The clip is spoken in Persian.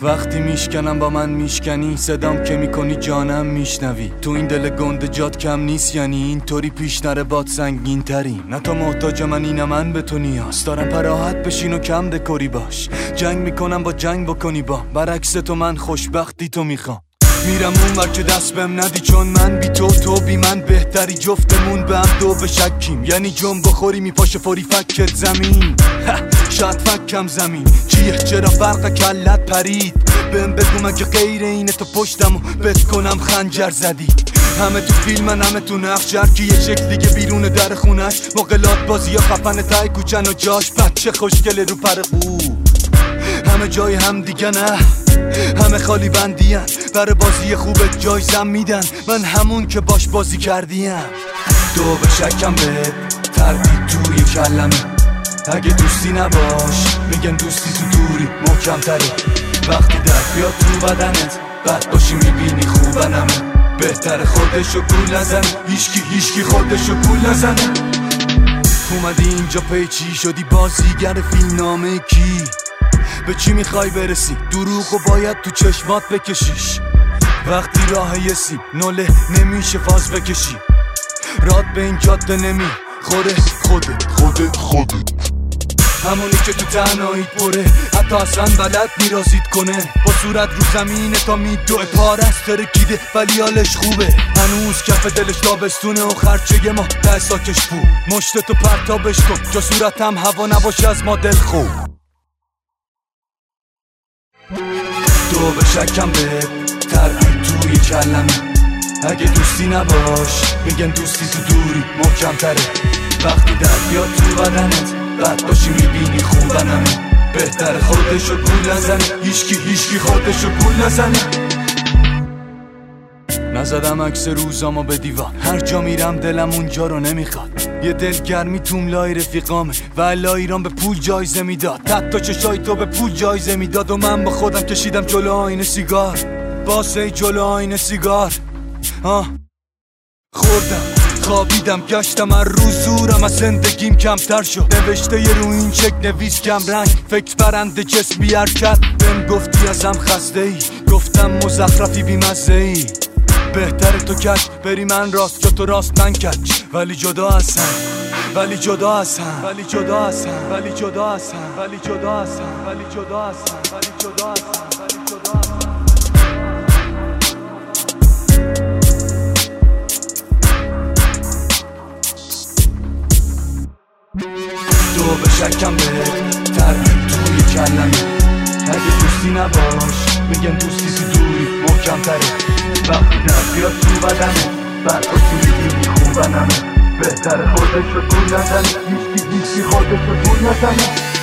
وقتی میشکنم با من میشکنی، صدام که میکنی جانم میشنوی. تو این دل گنده جات کم نیست، یعنی اینطوری پیش نره باد سنگین تری. نه تو محتاج من، اینم من به تو نیاز دارم. پراحت بشین و کم دکوری باش. جنگ میکنم با جنگ بکنی با برعکس تو، من خوشبختی تو میخوام. میرم اونور که دست بهم ندی، چون من بی تو تو بی من بهتری. جفتمون به هم دو بشکیم، یعنی جنب بخوری میپاشه فوری فکت زمین. شاید فکم زمین چیه؟ چرا فرق کلت پرید؟ بهم بگو مگه غیر اینه تو پشتمو بت کنم خنجر زدی؟ همه تو فیلمن همه تو نقش، هر کی یه شکل دیگه بیرون در خونش. مقلات بازی یا خفن تای کوچن و جاش بچه خوشگله رو پر خوب. همه جای هم دیگه نه، همه خالی بندین. برای بازی خوبت جایزم میدن، من همون که باش بازی کردیم. دو به شکم به تردید توی کلمه. اگه دوستی نباش میگن دوستی تو دوری محکم تره. وقتی درد بیاد تو بدنت بد باشی میبینی خوبنمه. بهتر خودشو گول نزنه، هیچکی خودشو گول نزنه. اومدی اینجا پیچی شدی بازیگر فیلمنامه کی؟ به چی میخوای برسی؟ دروغو باید تو چشمات بکشیش. وقتی راه یه سیب نوله نمیشه فاز بکشی. راد به این جاده نمی خوره خودت همونی که تو تنهاییت بره، حتی اصلا بلد میرازید کنه. با صورت رو زمینه تا میدوه پارست ترکیده ولی حالش خوبه. هنوز کف دلش تابستونه و خرچه ما ته ساکش بود. مشتتو پرتابش کن جا صورتم هوا نباشه از ما دل خوب. دو به شکم به تردید توی کلمه. اگه دوستی نباش میگن دوستی تو دوری محکم تره. وقتی درد بیاد تو بدنت بد باشی میبینی خوبنمه. بهتر خودشو گول نزنه، هیچکی خودشو گول نزنه. نزدم عکس روزامو به دیوار، هر جا میرم دلم اونجا رو نمیخواد. یه دلگرمی توم لای رفیقامه و الا ایران به پول جایزه میداد. حتی چشای تو به پول جایزه میداد. و من با خودم کشیدم جلو آینه سیگار، باسه جلو آینه سیگار. خوردم خوابیدم گشتم هر روز زورم از زندگیم کمتر شد. نوشته یه رو این چک نویس کم رنگ، فکر برنده جسمی حرکت. بهم گفتی ازم خسته ای، گفتم مزخرفی بی مزه ای. بهتره تو کج بری من راست که تو راست من کج. ولی جدا هستم ولی جدا هستم ولی جدا هستم ولی جدا هستم ولی جدا هستم ولی جدا هستم ولی جدا هستم ولی جدا هستم. دو به شکم به تردید توی کلمه. اگه دوستی نباش میگن دوستی تو دوری محکم تره. وقتی درد بیاد تو بدنه بد باشی میبینی خوبنمه. بهتر خودشو گول نزنه، هیچکی خودشو گول نزنه.